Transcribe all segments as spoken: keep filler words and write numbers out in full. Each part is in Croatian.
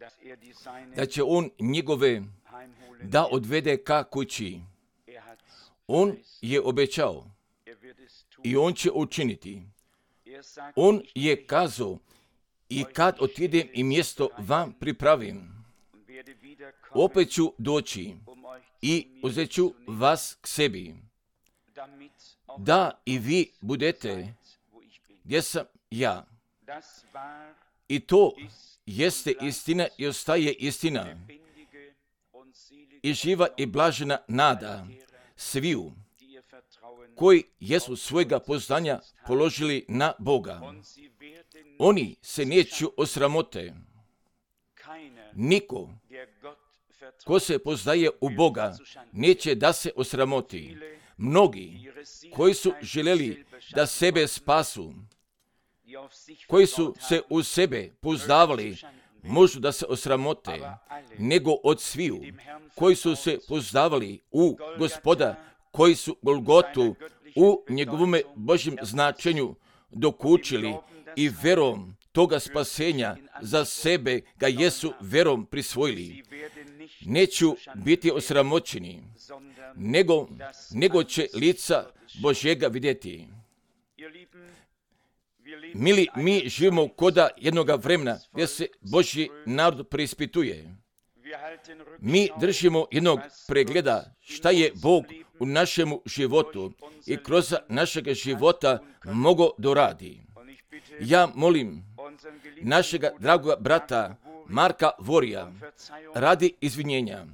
da će on njegove da odvede ka kući. On je obećao i on će učiniti. On je kazao, i kad otidem i mjesto vam pripravim, opet ću doći i uzet ću vas k sebi, da i vi budete gdje sam ja. I to jeste istina i ostaje istina. I živa i blažena nada sviju koji jesu svojega poznanja položili na Boga. Oni se neću osramote. Niko ko se poznaje u Boga neće da se osramoti. Mnogi koji su željeli da sebe spasu, koji su se u sebe poznavali, možu da se osramote, nego od sviju koji su se poznavali u Gospoda, koji su Golgotu u njegovome Božjem značenju dokučili i verom toga spasenja za sebe ga jesu verom prisvojili. Neću biti osramoćeni, nego, nego će lica Božjega vidjeti. Mili, mi živimo koda jednoga vremena gdje se Božji narod preispituje. Mi držimo jednog pregleda šta je Bog u našemu životu i kroz našega života mogo doradi. Ja molim našega dragoga brata Marka Vorija radi izvinjenja.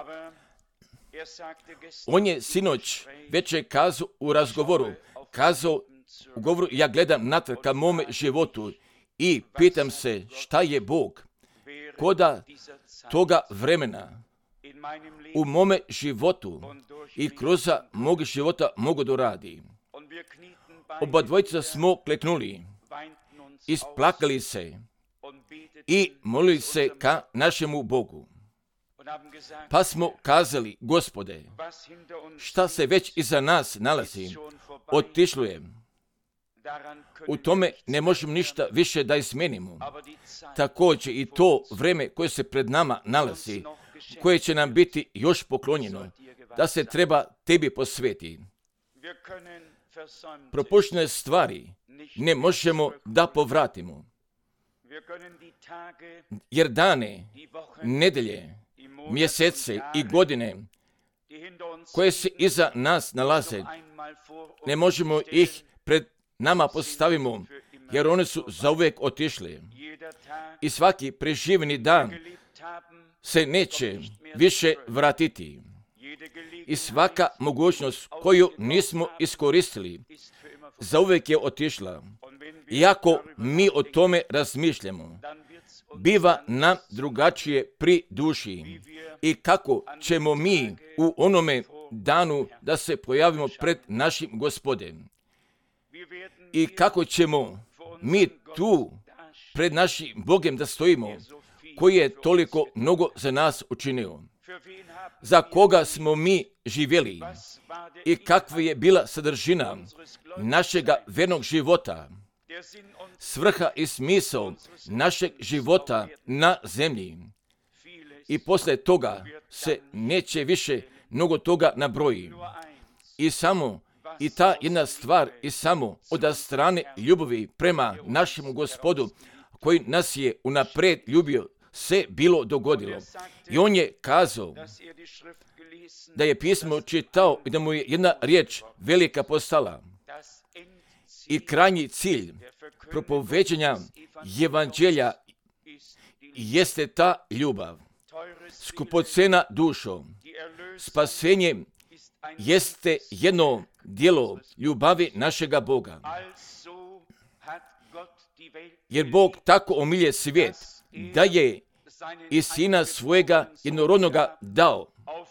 On je sinoć već je kazao u razgovoru, kazao u govoru, ja gledam natrag ka mome životu i pitam se šta je Bog koda toga vremena u mome životu i kroz mog života mogu doradi. Oba dvojica smo kleknuli, isplakali se i molili se ka našemu Bogu. Pa smo kazali, Gospode, šta se već iza nas nalazi, otišlo je. U tome ne možemo ništa više da izmenimo. Također i to vreme koje se pred nama nalazi, koje će nam biti još poklonjeno, da se treba tebi posveti. Propuštene stvari ne možemo da povratimo. Jer dane, nedelje, mjesece i godine koje se iza nas nalaze, ne možemo ih pred nama postavimo, jer one su zauvijek otišli. I svaki preživljeni dan se neće više vratiti. I svaka mogućnost koju nismo iskoristili, zauvijek je otišla. Iako mi o tome razmišljamo, biva nam drugačije pri duši. I kako ćemo mi u onome danu da se pojavimo pred našim Gospodem. I kako ćemo mi tu pred našim Bogem da stojimo, koji je toliko mnogo za nas učinio. Za koga smo mi živjeli i kakva je bila sadržina našega vernog života, svrha i smisao našeg života na zemlji. I posle toga se neće više mnogo toga nabroji. I samo i ta jedna stvar i samo od strane ljubavi prema našemu Gospodu, koji nas je unaprijed ljubio, se bilo dogodilo. I on je kazao da je pismo čitao i da mu je jedna riječ velika postala. I krajnji cilj propoveđenja evanđelja jeste ta ljubav. Skupocena dušo, spasenje jeste jedno djelo ljubavi našega Boga. Jer Bog tako omilje svijet, da je i sina svojega jednorodnoga dao,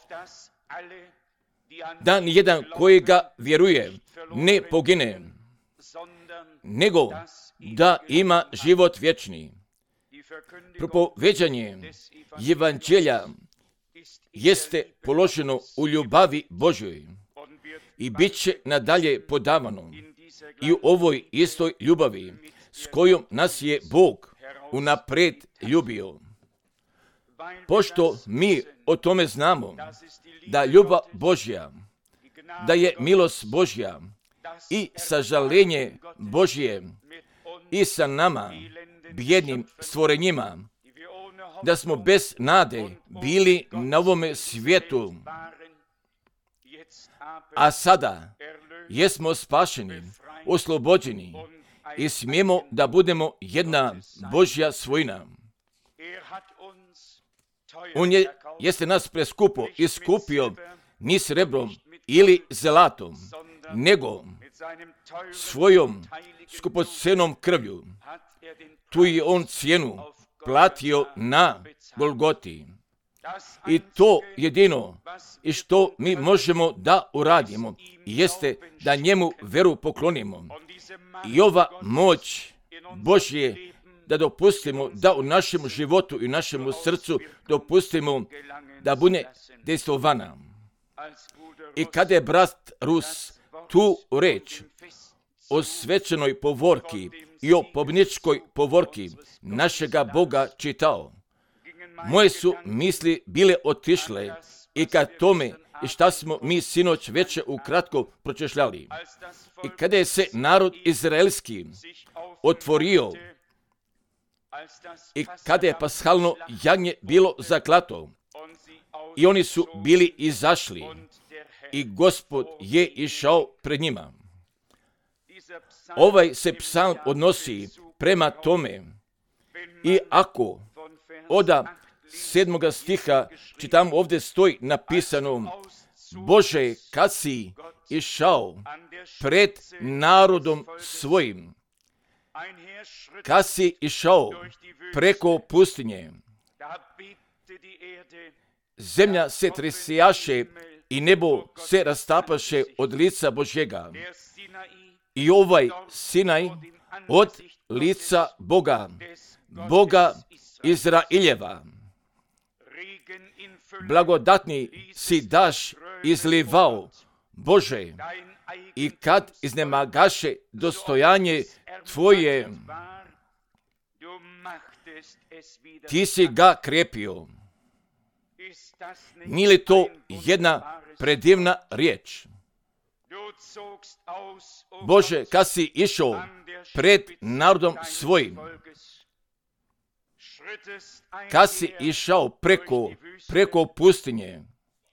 da nijedan kojega vjeruje ne pogine, nego da ima život vječni. Propoveđanje evanđelja jeste položeno u ljubavi Božjoj i bit će nadalje podavano i u ovoj istoj ljubavi s kojom nas je Bog unaprijed ljubio. Pošto mi o tome znamo, da ljubav Božja, da je milost Božja i sažaljenje Božje i sa nama, bijednim stvorenjima, da smo bez nade bili na ovome svijetu, a sada jesmo spašeni, oslobođeni i smijemo da budemo jedna Božja svojina. On je, jeste nas preskupo iskupio ni srebrom ili zlatom, nego svojom skupocenom krvlju. Tu je on cijenu platio na Golgoti. I to jedino i što mi možemo da uradimo jeste da njemu veru poklonimo. I ova moć Božje da dopustimo da u našem životu i našemu srcu dopustimo da bude dejstvovana. I kada je brat Rus tu reč o svečanoj povorki i o pobjedničkoj povorki našega Boga čitao, moje su misli bile otišle i ka tome i šta smo mi sinoć veće ukratko pročešljali. I kada je se narod izraelski otvorio i kada je pashalno jagnje bilo zaklato i oni su bili izašli i Gospod je išao pred njima. Ovaj se psalm odnosi prema tome i ako oda sedmoga stiha čitam ovdje stoji napisano: Bože, kad si išao pred narodom svojim, kad si išao preko pustinje, zemlja se tresjaše i nebo se rastapaše od lica Božjega. I ovaj Sinaj od lica Boga, Boga Izraeljeva. Blagodatni si daš izlivao, Bože, i kad iznemagaše dostojanje Tvoje, Ti si ga krepio. Nije li to jedna predivna riječ? Bože, kad si išao pred narodom svojim, kad si išao preko, preko pustinje,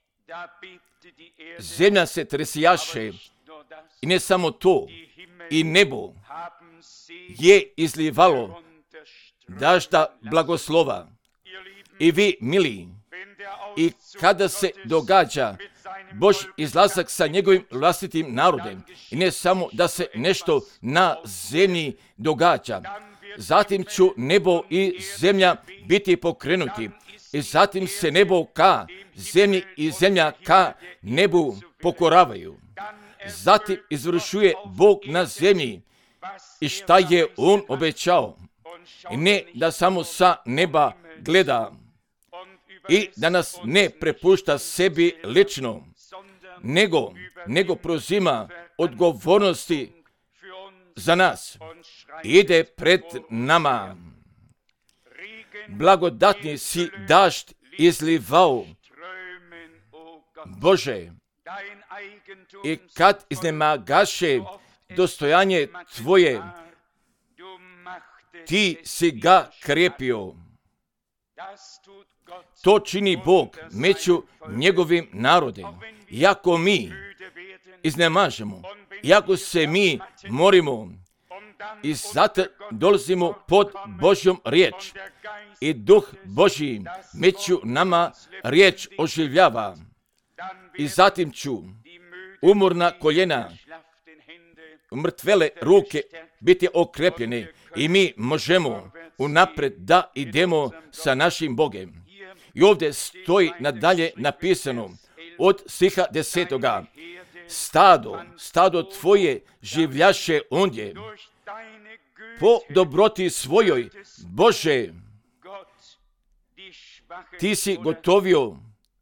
zemlja se tresjaše i ne samo to, i nebo je izlivalo dažda blagoslova. I vi, mili, i kada se događa Bož izlazak sa njegovim vlastitim narodem, i ne samo da se nešto na zemlji događa, zatim ću nebo i zemlja biti pokrenuti, i zatim se nebo ka zemlji i zemlja ka nebu pokoravaju. Zatim izvršuje Bog na zemlji i šta je on obećao. I ne da samo sa neba gleda i da nas ne prepušta sebi lično, nego, nego prozima odgovornosti za nas. Ide pred nama. Blagodatni si dašt izlivao, Bože, i kad iznemagaše dostojanje Tvoje, Ti si ga krepio. To čini Bog među njegovim narodem. Iako mi iznemažemo, iako se mi morimo, i zato dolazimo pod Božjom riječ. I Duh Božji među nama riječ oživljava. I zatim ću umorna koljena, mrtvele ruke biti okrepljene i mi možemo unapred da idemo sa našim Bogem. I ovdje stoji nadalje napisano od stiha desetoga: Stado, stado Tvoje življaše ondje. Po dobroti svojoj, Bože, Ti si gotovio,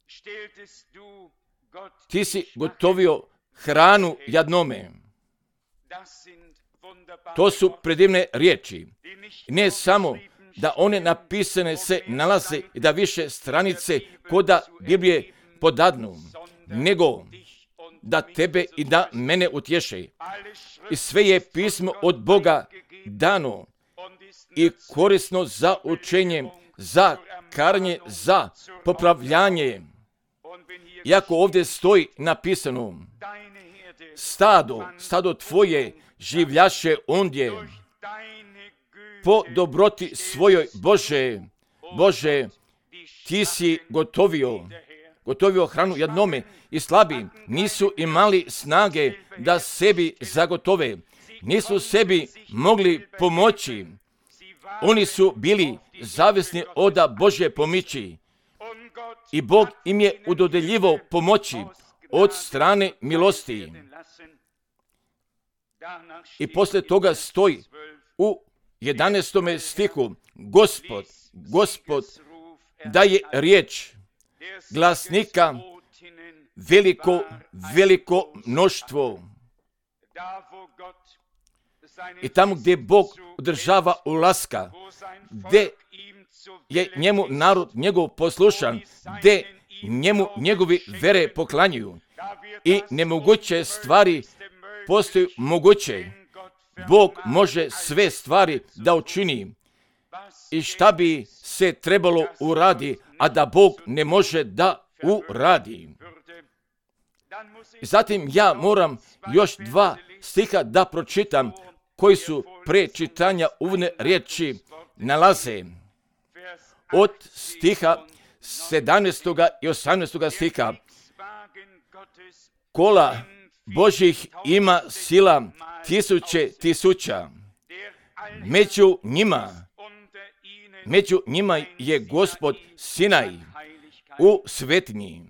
Ti si gotovio hranu jadnome. To su predivne riječi. Ne samo da one napisane se nalaze i da više stranice koda Biblije podadnu, nego da tebe i da mene utješe. I sve je pismo od Boga dano i korisno za učenje, za karanje, za popravljanje. Iako ovdje stoji napisano, stado, stado tvoje življaše ondje, po dobroti svojoj, Bože, Bože, ti si gotovio, gotovio hranu jednome i slabi, nisu imali snage da sebi zagotove, nisu sebi mogli pomoći, oni su bili zavisni od Božje pomoći i Bog im je udodeljivo pomoći od strane milosti. I poslije toga stoji u jedanaestom stihu, Gospod, Gospod daje riječ glasnika veliko, veliko mnoštvo. I tamo gdje Bog održava ulaska, gdje je njemu narod njegov poslušan, gdje njemu njegovi vere poklanjuju i nemoguće stvari postaju moguće. Bog može sve stvari da učini. I šta bi se trebalo uradi, a da Bog ne može da uradi. Zatim ja moram još dva stiha da pročitam, koji su pre čitanja uvodne riječi nalaze. Od stiha sedamnaestog i osamnaestog stiha. Kola Božih ima sila tisuće tisuća. Među njima, među njima je Gospod Sinaj u svetinji.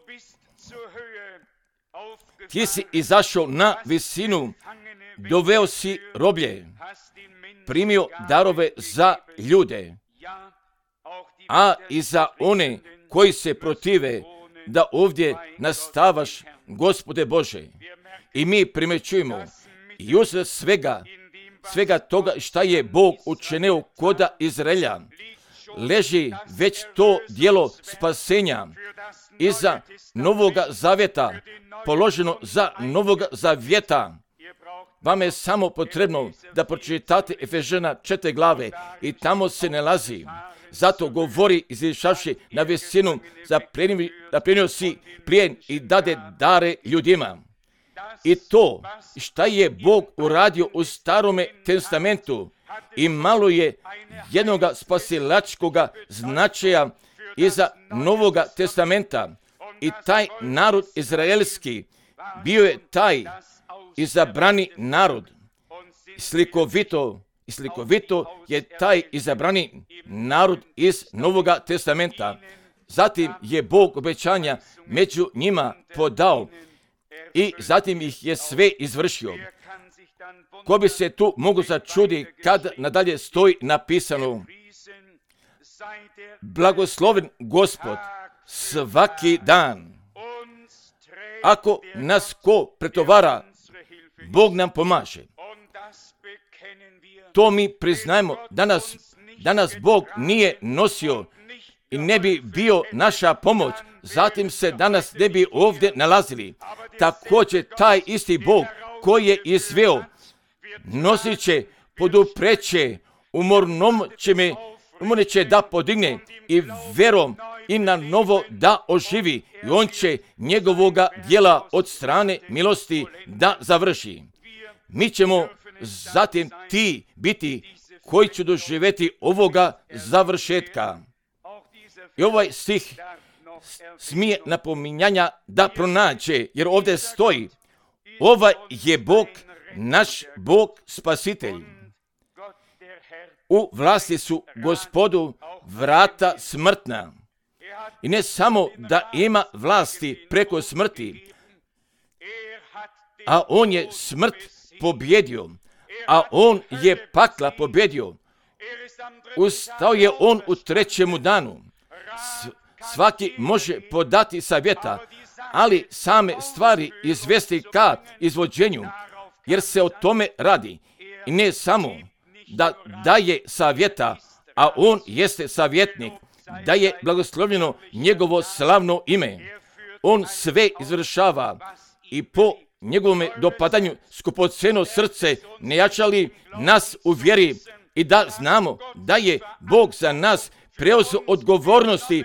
Ti si izašao na visinu, doveo si roblje, primio darove za ljude, a i za one koji se protive da ovdje nastavaš, Gospode Bože. I mi primećujemo i usred svega, svega toga šta je Bog učinio koda Izraelja, leži već to djelo spasenja iza Novoga Zavjeta, položeno za Novoga Zavjeta. Vama je samo potrebno da pročitate Efežana četiri glave i tamo se nalazi. Zato govori izišavši na visinu, zaplenio si plijen i dade dare ljudima. I to šta je Bog uradio u Starome testamentu i malo je jednoga spasilačkoga značaja iza Novoga testamenta. I taj narod izraelski bio je taj izabrani narod. Slikovito, slikovito je taj izabrani narod iz Novoga testamenta. Zatim je Bog obećanja među njima podao i zatim ih je sve izvršio. Ko bi se tu mogu začudi kad nadalje stoji napisano: blagosloven Gospod svaki dan. Ako nas ko pretovara, Bog nam pomaže. To mi priznajemo. Danas, danas Bog nije nosio i ne bi bio naša pomoć. Zatim se danas ne bi ovdje nalazili. Također taj isti Bog koji je izveo, nosit će, podupreće, umornom će me, umorne će da podigne i verom i na novo da oživi i on će njegovoga djela od strane milosti da završi. Mi ćemo zatim ti biti koji će doživjeti ovoga završetka. I ovaj stih smije napominjanja da pronađe, jer ovdje stoji: ovaj je Bog, naš Bog spasitelj. U vlasti su Gospodu vrata smrtna. I ne samo da ima vlasti preko smrti, a on je smrt pobjedio, a on je pakla pobjedio. Ustao je on u trećemu danu. Svaki može podati savjeta, ali same stvari izvesti ka izvođenju, jer se o tome radi. I ne samo da daje savjeta, a on jeste savjetnik, da je blagoslovljeno njegovo slavno ime. On sve izvršava i po njegovome dopadanju skupoceno srce ne jačali nas u vjeri i da znamo da je Bog za nas preuzeo odgovornosti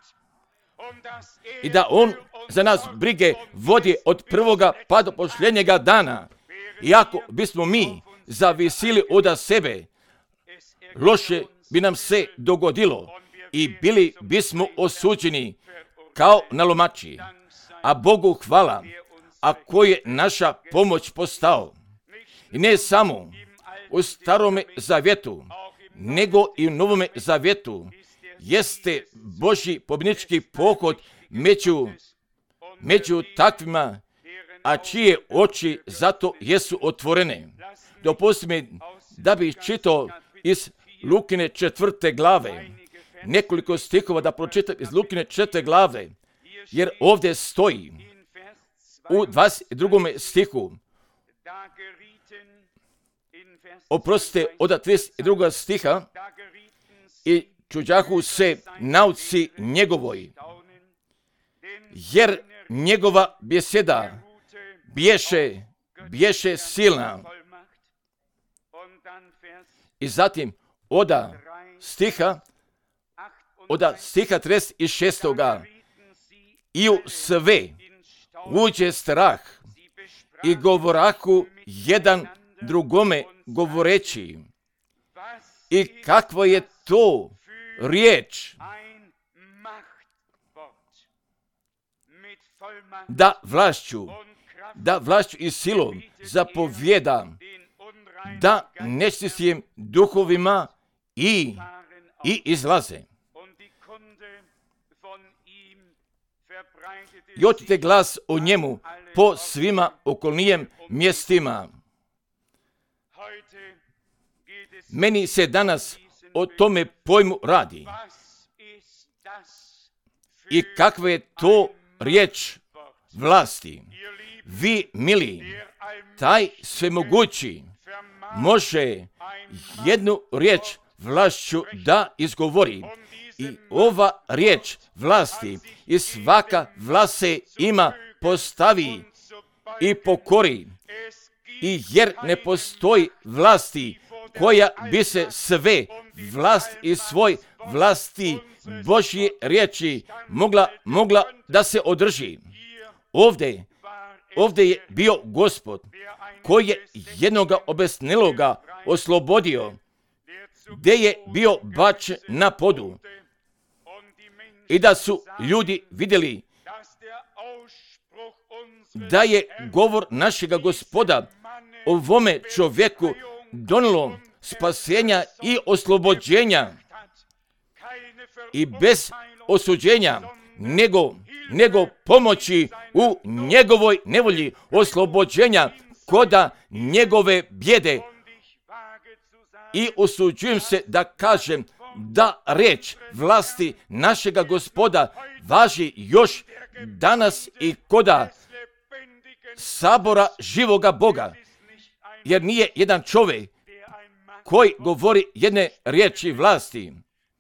i da on za nas brige vodi od prvoga pa do posljednjega dana. Iako bismo mi zavisili od sebe, loše bi nam se dogodilo i bili bismo osuđeni kao nalomači. A Bogu hvala, a ko je naša pomoć postao. I ne samo u Starome zavjetu, nego i u Novome zavjetu jeste Božji pobjednički pohod među, među takvima, a čije oči zato jesu otvorene. Dopusti mi da bih čitao iz Lukine četvrte glave, nekoliko stihova da pročitam iz Lukine četvrte glave, jer ovdje stoji u dvadeset drugom stihu, oprostite, od trideset drugog stiha, i čuđahu se nauci njegovoj, jer njegova beseda bješe, bješe silna. I zatim oda stiha, oda stiha trideset šest. I u sve uđe strah i govorahu jedan drugome govoreći. I kakva je to riječ da vlašću, da vlašću i silom zapovjeda, da nečistim duhovima i, i izlaze. I otite glas o njemu po svima okolnijem mjestima. Meni se danas o tome pojmu radi. I kakva je to riječ vlasti. Vi, mili, taj svemogući može jednu riječ vlašću da izgovori. I ova riječ vlasti i svaka vlast se ima postavi i pokori. I jer ne postoji vlasti koja bi se sve vlast i svoj vlasti Božje riječi mogla, mogla da se održi. Ovdje, ovdje je bio Gospod koji je jednoga obesneloga oslobodio, gdje je bio bačen na podu. I da su ljudi vidjeli da je govor našega Gospoda ovome čovjeku donilo spasenja i oslobođenja i bez osuđenja, nego, nego pomoći u njegovoj nevolji, oslobođenja koda njegove bijede. I usuđujem se da kažem da riječ vlasti našega Gospoda važi još danas i koda sabora živoga Boga. Jer nije jedan čovjek koji govori jedne riječi vlasti.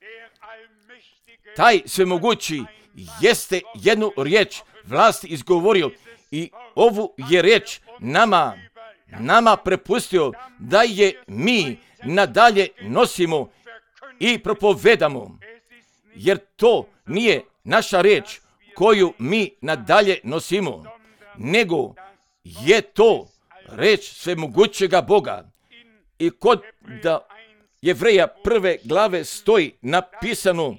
Taj svemogući jeste jednu riječ vlasti izgovorio i ovu je riječ nama, nama prepustio da je mi nadalje nosimo i propovedamo. Jer to nije naša riječ koju mi nadalje nosimo, nego je to riječ svemogućega Boga. I kod da Jevreja prve glave stoji napisano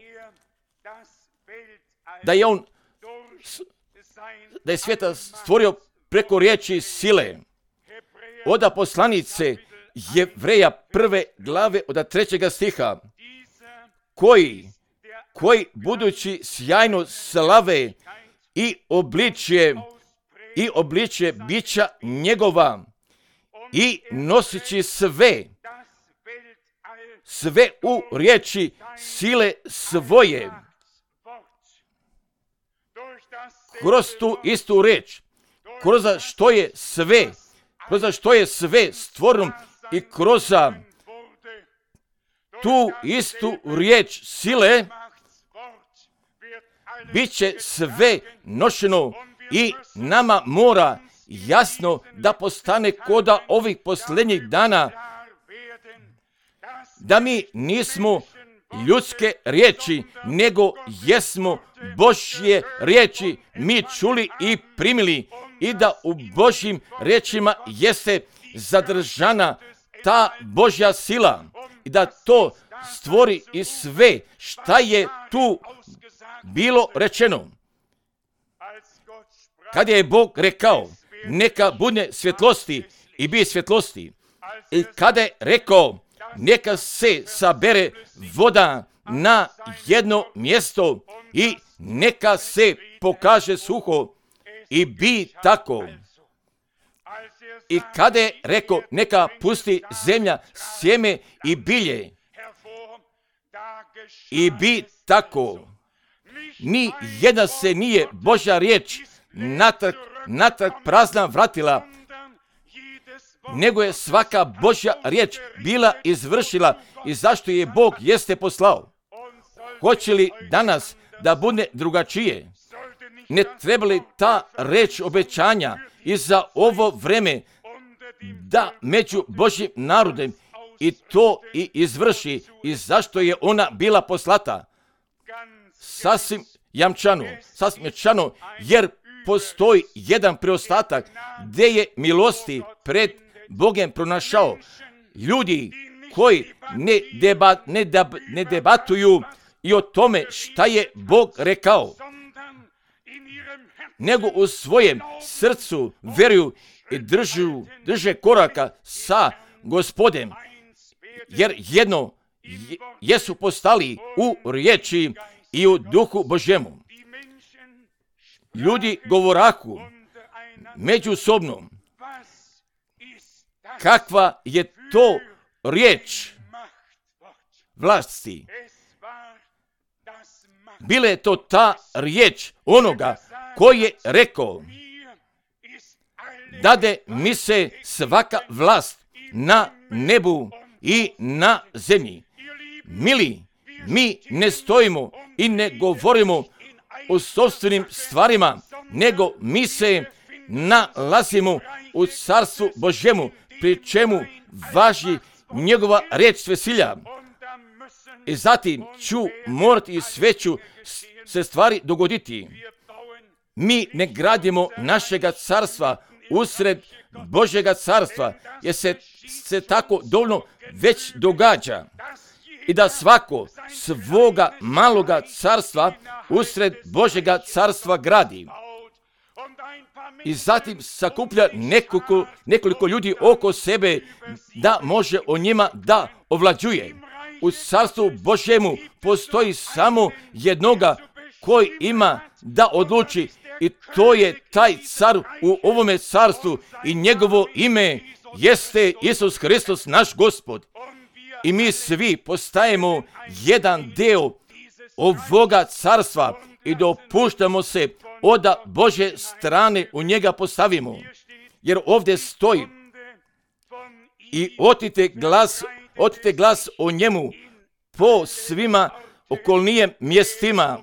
da je on da je svijeta stvorio preko riječi sile. Oda poslanice Jevreja prve glave od trećega stiha, koji, koji budući sjajno slave i obličje i obličje bića njegova i nosići sve, sve u riječi sile svoje. Kroz tu istu riječ, kroz što je sve, kroz što je sve stvoreno i kroz tu istu riječ sile, bit će sve nošeno i nama mora jasno da postane koda ovih posljednjih dana, da mi nismo ljudske riječi, nego jesmo Božje riječi mi čuli i primili, i da u Božjim riječima jeste zadržana ta Božja sila i da to stvori i sve šta je tu bilo rečeno. Kad je Bog rekao neka bude svjetlosti i bi svjetlosti, i kada je rekao neka se sabere voda na jedno mjesto i neka se pokaže suho, i bi tako. I kada je rekao neka pusti zemlja sjeme i bilje, i bi tako. Ni jedna se nije Božja riječ natrag, natrag prazna vratila, nego je svaka Božja riječ bila izvršila, i zašto je Bog jeste poslao. Hoće li danas da bude drugačije? Ne treba li ta reč obećanja i za ovo vreme da među Božjim narodem i to i izvrši, i zašto je ona bila poslata? Sasvim jamčano, sasvim jamčano, jer postoji jedan preostatak gdje je milosti pred Bogem pronašao. Ljudi koji ne, debat, ne, deb, ne debatuju i o tome šta je Bog rekao, nego u svojem srcu veruju i držu, drže koraka sa Gospodem, jer jedno jesu postali u riječi i u duhu Božjemu. Ljudi govoraku međusobno, kakva je to riječ vlasti. Bila je to ta riječ onoga koji je rekao, dade mi se svaka vlast na nebu i na zemlji. Mili, mi ne stojimo i ne govorimo o sopstvenim stvarima, nego mi se nalazimo u carstvu Božjemu, pri čemu važi njegova riječ svesilja. I zatim ću morati i sve ću se stvari dogoditi. Mi ne gradimo našega carstva usred Božjega carstva, jer se, se tako dovoljno već događa. I da svako svoga maloga carstva usred Božjega carstva gradi. I zatim sakuplja nekoliko, nekoliko ljudi oko sebe da može o njima da ovlađuje. U carstvu Božjemu postoji samo jednoga koji ima da odluči, i to je taj car u ovome carstvu, i njegovo ime jeste Isus Hristos naš Gospod. I mi svi postajemo jedan deo ovoga carstva i dopuštamo se od Božje strane u njega postavimo. Jer ovdje stoji i otite glas, otite glas o njemu po svima okolnijim mjestima.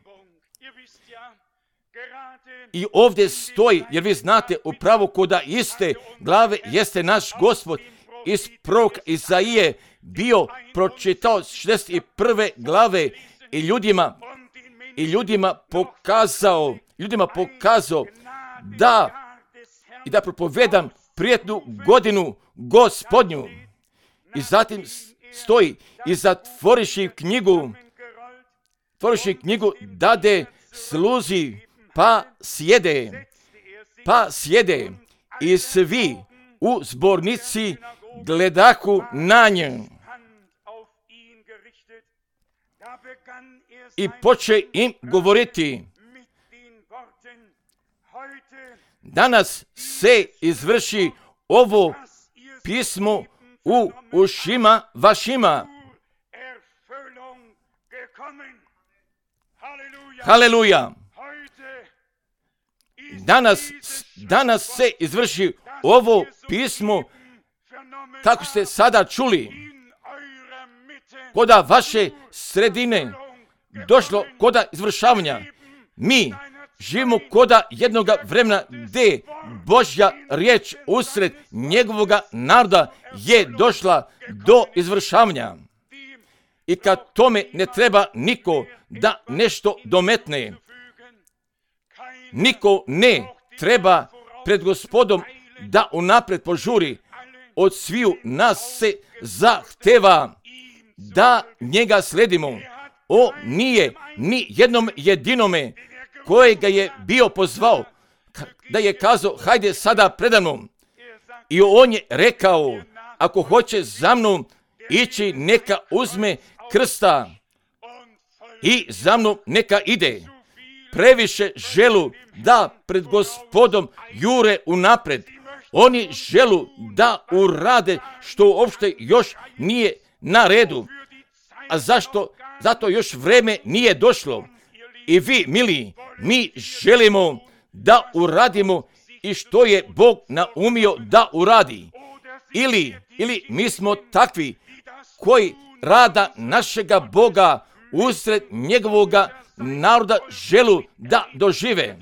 I ovdje stoji, jer vi znate upravo koda iste glave jeste naš Gospod iz proroka Izaije bio pročitao šezdeset prve glave i ljudima i ljudima pokazao, ljudima pokazao da i da propovedam prijetnu godinu Gospodnju. I zatim stoji i zatvoriši knjigu, zatvoriši knjigu dade sluzi, pa sjede, pa sjede i svi u zbornici gledaku na nju. I poče im govoriti, danas se izvrši ovo pismo u ušima vašima. Haleluja! Danas, danas se izvrši ovo pismo, kako ste sada čuli, koda vaše sredine došlo koda izvršavanja. Mi živimo koda jednoga vremena gdje Božja riječ usred njegovoga naroda je došla do izvršavanja. I kad tome ne treba niko da nešto dometne, niko ne treba pred Gospodom da unapred požuri. Od sviju nas se zahteva da njega sledimo. O, nije ni jednom jedinome kojega je bio pozvao, da je kazao, hajde sada predano. I on je rekao, ako hoće za mnom ići, neka uzme krsta i za mnom neka ide. Previše želu da pred Gospodom jure unapred. Oni želu da urade što uopšte još nije na redu. A zašto? Zato još vreme nije došlo. I vi, mili, mi želimo da uradimo i što je Bog naumio da uradi. Ili, ili mi smo takvi koji rada našega Boga usred njegovoga naroda želu da dožive.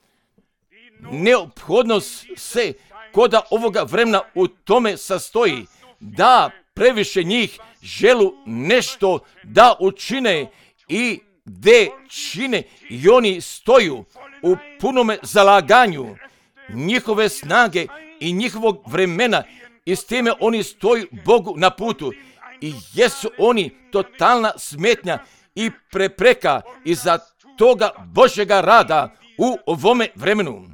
Neophodnost se koda ovoga vremena u tome sastoji da previše njih želu nešto da učine i gde čine i oni stoju u punome zalaganju njihove snage i njihovog vremena i s time oni stoju Bogu na putu i jesu oni totalna smetnja i prepreka iza toga Božjega rada u ovome vremenu.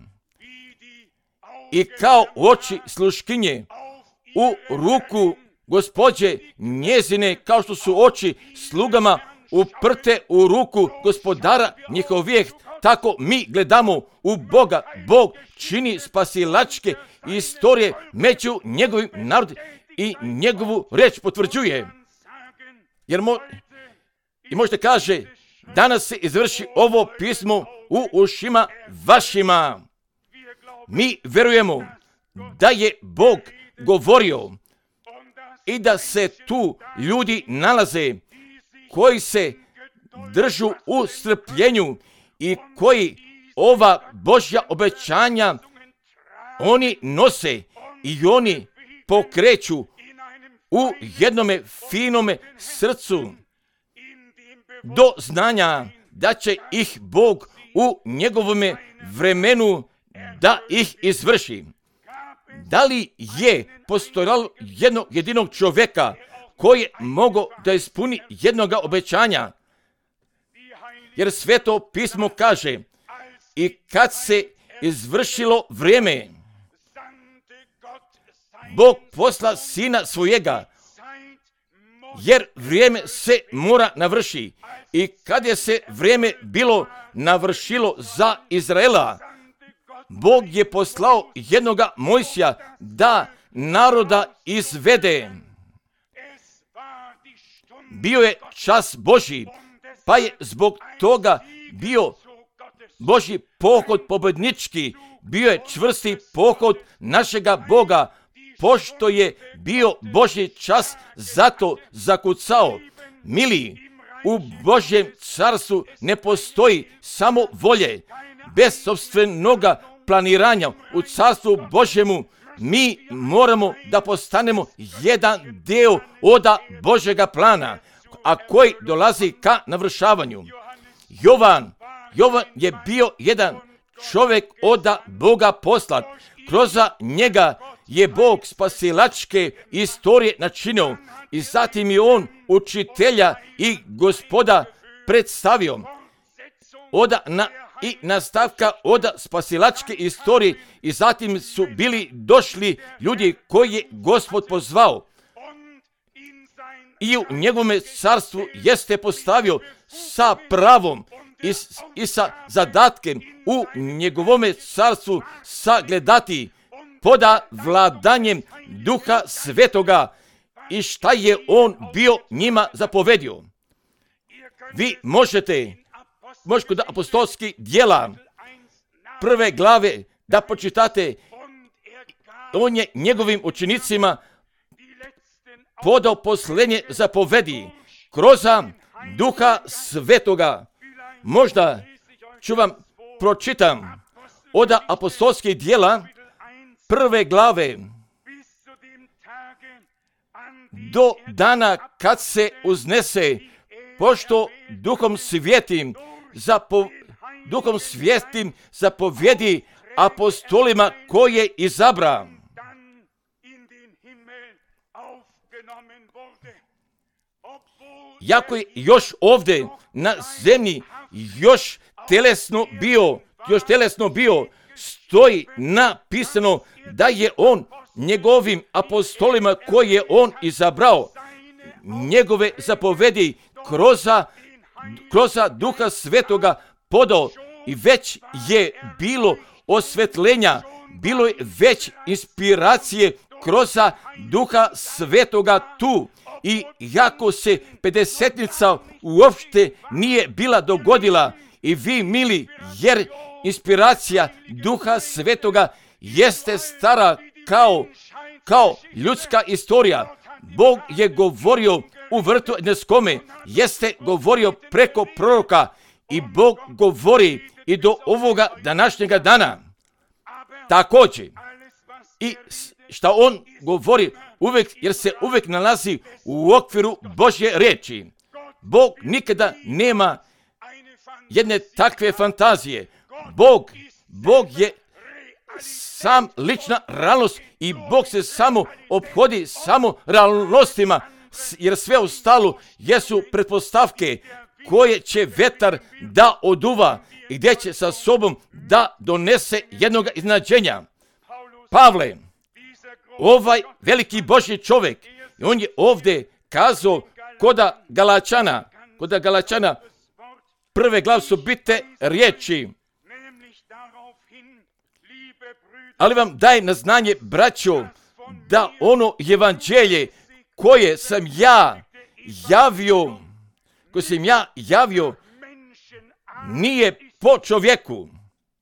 I kao oči sluškinje u ruku Gospođe njezine, kao što su oči slugama uprte u ruku Gospodara njihovih, tako mi gledamo u Boga. Bog čini spasilačke istorije među njegovim narodom i njegovu reč potvrđuje. Jer mo, i možete kaže, danas se izvrši ovo pismo u ušima vašima. Mi verujemo da je Bog govorio i da se tu ljudi nalaze koji se držu u strpljenju i koji ova Božja obećanja oni nose i oni pokreću u jednome finome srcu do znanja da će ih Bog u njegovome vremenu da ih izvrši. Da li je postojalo jednog jedinog čovjeka koji je mogao da ispuni jednoga obećanja? Jer Sveto pismo kaže, i kad se izvršilo vrijeme, Bog posla sina svojega, jer vrijeme se mora navrši. I kad je se vrijeme bilo navršilo za Izraela, Bog je poslao jednoga Mojsija da naroda izvede. Bio je čas Božji, pa je zbog toga bio Božji pohod pobjednički, bio je čvrsti pohod našega Boga, pošto je bio Božji čas, zato zakucao. Mili, u Božjem carstvu ne postoji samo volje, bez sopstvenoga planiranja. U carstvu Božjemu mi moramo da postanemo jedan deo oda Božjega plana, a koji dolazi ka navršavanju. Jovan, Jovan je bio jedan čovjek oda Boga poslat. Kroz njega je Bog spasilačke istorije načinio i zatim je on učitelja i Gospoda predstavio. Oda na i nastavka oda spasilačke istorije i zatim su bili došli ljudi koji je Gospod pozvao. I u njegovome carstvu jeste postavio sa pravom i, i sa zadatkem u njegovome carstvu sagledati poda vladanjem Duha Svetoga i šta je on bio njima zapovedio. Vi možete, možete da apostolski djela prve glave da počitate, on je njegovim učenicima podao posljednje zapovedi kroz Duha Svetoga. Možda ću vam pročitam od apostolskih djela prve glave do dana kad se uznese, pošto Duhom Svijetim zapo, Duhom Svijetim zapovjedi apostolima koje izabra. Jako je još ovdje na zemlji još telesno bio, još telesno bio, stoji napisano da je on njegovim apostolima koje je on izabrao, njegove zapovedi kroz, kroz Duha Svetoga podao, i već je bilo osvetljenja, bilo je već inspiracije kroz Duha Svetoga tu. I jako se pedesetnica uopšte nije bila dogodila, i vi mili, jer inspiracija Duha Svetoga jeste stara kao, kao ljudska istorija. Bog je govorio u vrtu Edenskome, jeste govorio preko proroka, i Bog govori i do ovoga današnjega dana. Također, i šta on govori uvijek, jer se uvijek nalazi u okviru Božje riječi. Bog nikada nema jedne takve fantazije. Bog, Bog je sam lična realnost, i Bog se samo ophodi samo realnostima, jer sve ostalo jesu pretpostavke koje će vetar da oduva i gdje će sa sobom da donese jednog iznenađenja. Pavle, ovaj veliki Božji čovjek, on je ovdje kazao koda Galačana, koda Galačana prve glav su bitne riječi. Ali vam daj na znanje, braćo, da ono evanđelje koje sam ja javio, koje sam ja javio, nije po čovjeku.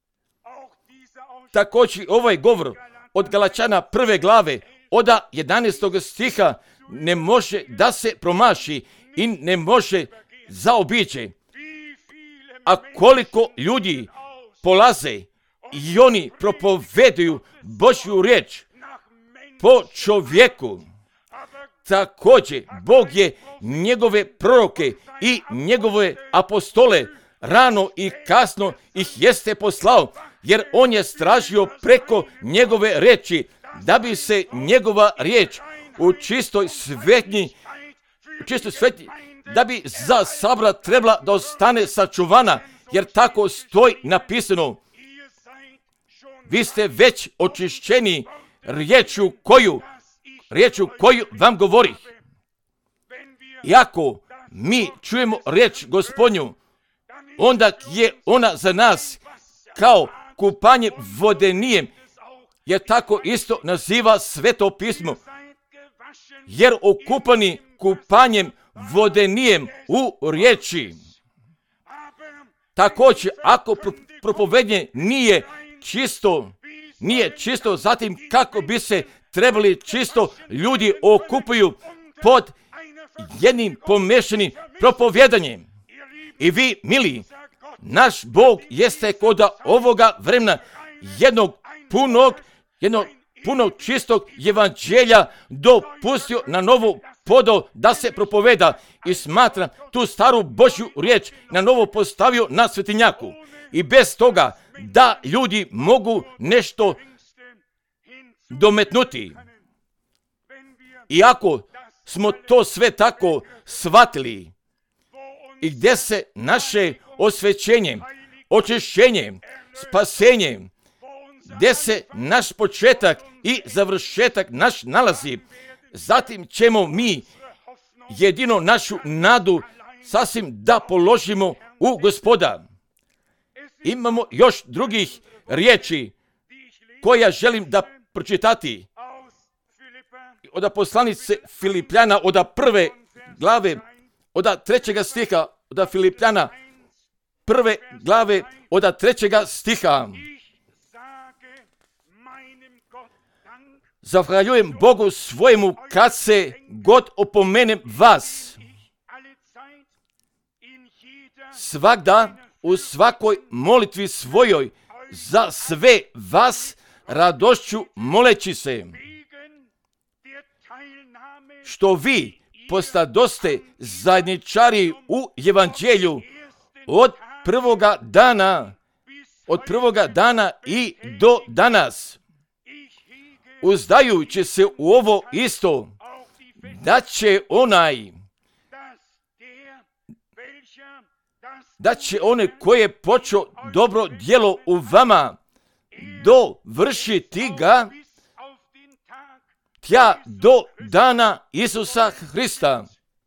Također ovaj govor od Galačana prve glave, od jedanaestog stiha, ne može da se promaši i ne može zaobići. A koliko ljudi polaze i oni propoveduju Božju riječ po čovjeku. Također, Bog je njegove proroke i njegove apostole rano i kasno ih jeste poslao, jer on je stražio preko njegove riječi, da bi se njegova riječ u čistoj svetnji, u čistoj svetnji, da bi za sabra trebala da ostane sačuvana, jer tako stoji napisano. Vi ste već očišćeni riječju koju, riječju koju vam govori. Iako mi čujemo riječ Gospodnju, onda je ona za nas kao kupanje vodenijem, jer tako isto naziva Sveto pismo. Jer okupani kupanjem vodenijem u riječi. Također, ako propovednje nije čisto, nije čisto, zatim kako bi se trebali čisto ljudi okupuju pod jednim pomješanim propovjedanjem. I vi, mili, naš Bog jeste kod ovoga vremena jednog punog, jednog punog čistog evanđelja dopustio na novu podao da se propoveda, i smatra tu staru Božju riječ na novo postavio na svetinjaku. I bez toga da ljudi mogu nešto dometnuti. Iako smo to sve tako shvatili, i gdje se naše osvećenje, očišćenje, spasenje, gdje se naš početak i završetak naš nalazi, zatim ćemo mi jedino našu nadu sasvim da položimo u Gospoda. Imamo još drugih riječi koja želim da pročitati od poslanice Filipljana, od prve glave, od trećega stiha, od Filipljana prve glave, od trećega stiha. Zahvaljujem Bogu svojemu kad se god opomenem vas. svagda u svakoj molitvi svojoj za sve vas radošću moleći se, što vi postadoste zajedničari u evanđelju od prvoga dana, od prvoga dana i do danas, uzdajući se u ovo isto, da će onaj, da će one koje počeo dobro djelo u vama dovršiti ga tja do dana Isusa Hrista.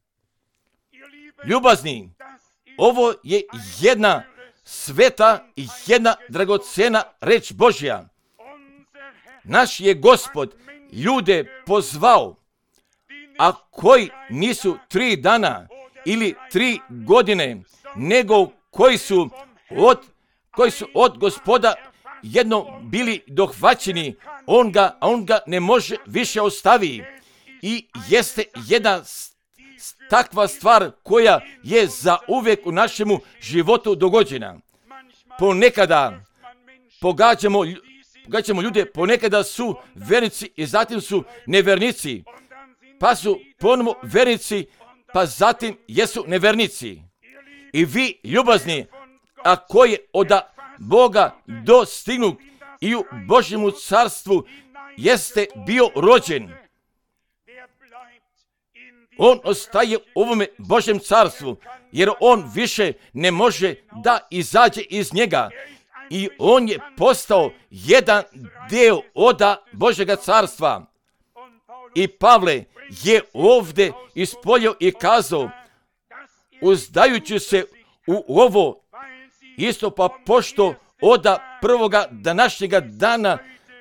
Ljubazni, ovo je jedna sveta i jedna dragocena reč Božja. Naš je Gospod ljude pozvao, a koji nisu tri dana ili tri godine, nego koji su od, koji su od Gospoda jedno bili dohvaćeni, on ga, on ga ne može više ostaviti. I jeste jedna takva stvar koja je za uvijek u našemu životu dogođena. Ponekada pogađamo, pogađamo ljude, ponekada su vernici i zatim su nevernici, pa su ponovo vernici, pa zatim jesu nevernici. I vi, ljubazni, a koji od Boga dostignu i u Božjemu carstvu jeste bio rođen, on ostaje u ovome Božjem carstvu, jer on više ne može da izađe iz njega. I on je postao jedan dio oda Božjega carstva. I Pavle je ovdje ispolio i kazao, uzdajući se u ovo isto, pa pošto oda prvoga današnjega dana